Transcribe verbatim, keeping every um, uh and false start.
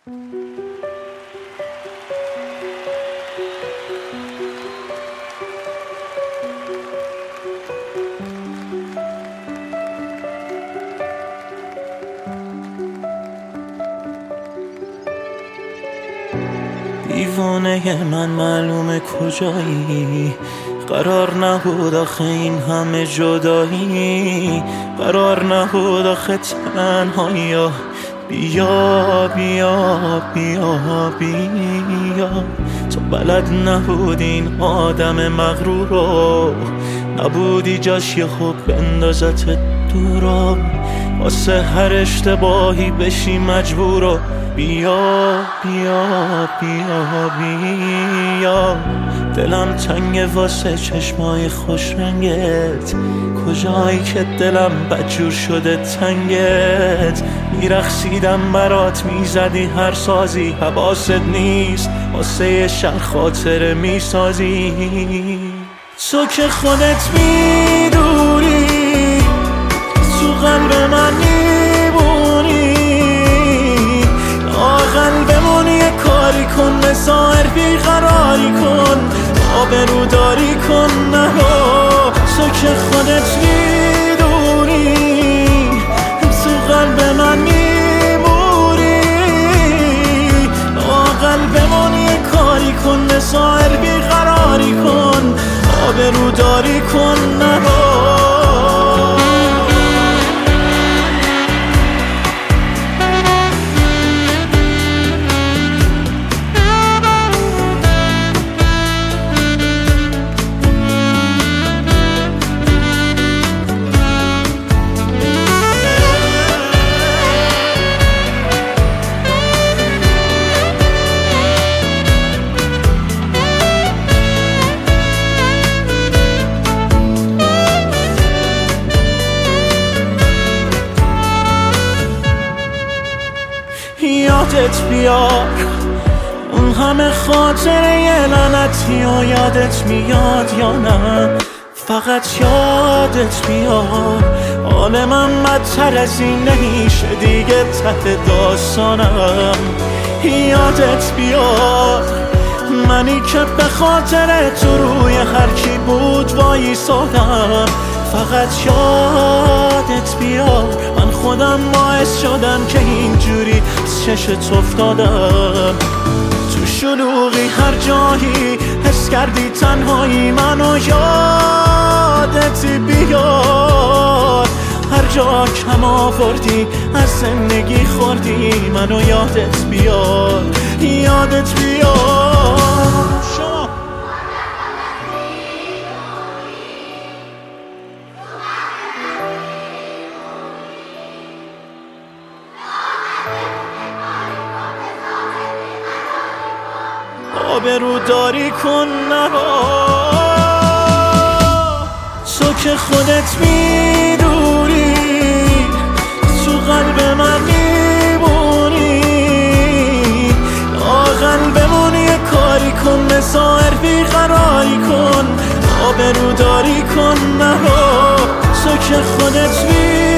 دیوانه من معلومه کجایی، قرار نبود آخه این همه جدایی، قرار نبود آخه تنهایی. بیا بیا بیا بیا، تو بلد نبودی این آدم مغرور رو، نبودی جاش یه خوب بندازت دورا، واسه هر اشتباهی بشی مجبورو. بیا بیا بیا بیا، دلم تنگه واسه چشمای خوش رنگت، کجایی که دلم بدجور شده تنگت. میرخصیدم برات میزدی هر سازی، حواست نیست واسه یه شهر خاطره میسازی. تو که خودت میدونی تو قلب من میبونی، آقل بمون یه کاری کن، مسائر بیقراری کن، آبرو داری کن نرو. تو که خودت میدونی تو قلب من میمونی، آقل بمون یه کاری کن، مسائر بیقراری کن، آبرو داری کن نرو. یادت بیار اون همه خاطره یه لعنتی و یادت میاد یا نه، فقط یادت بیار حال من بدتر از این نمیشه دیگه ته داستانم. یادت بیار منی که به خاطر تو روی هر کی بود وایسادم، فقط یادت بیار من خودم باعث شدم که اینجوری از چشت افتادم. تو شلوغی هر جایی حس کردی تنهایی، منو یادت بیار هر جا کم آوردی از زندگی خوردی، منو یادت بیار یادت بیار. آبرو داری کن نرو. تو که خودت میدونی تو قلب من میمونی، آقل بمون یه کاری کن، مسائر بیقراری کن، آبرو داری کن نرو. تو که خودت میدونی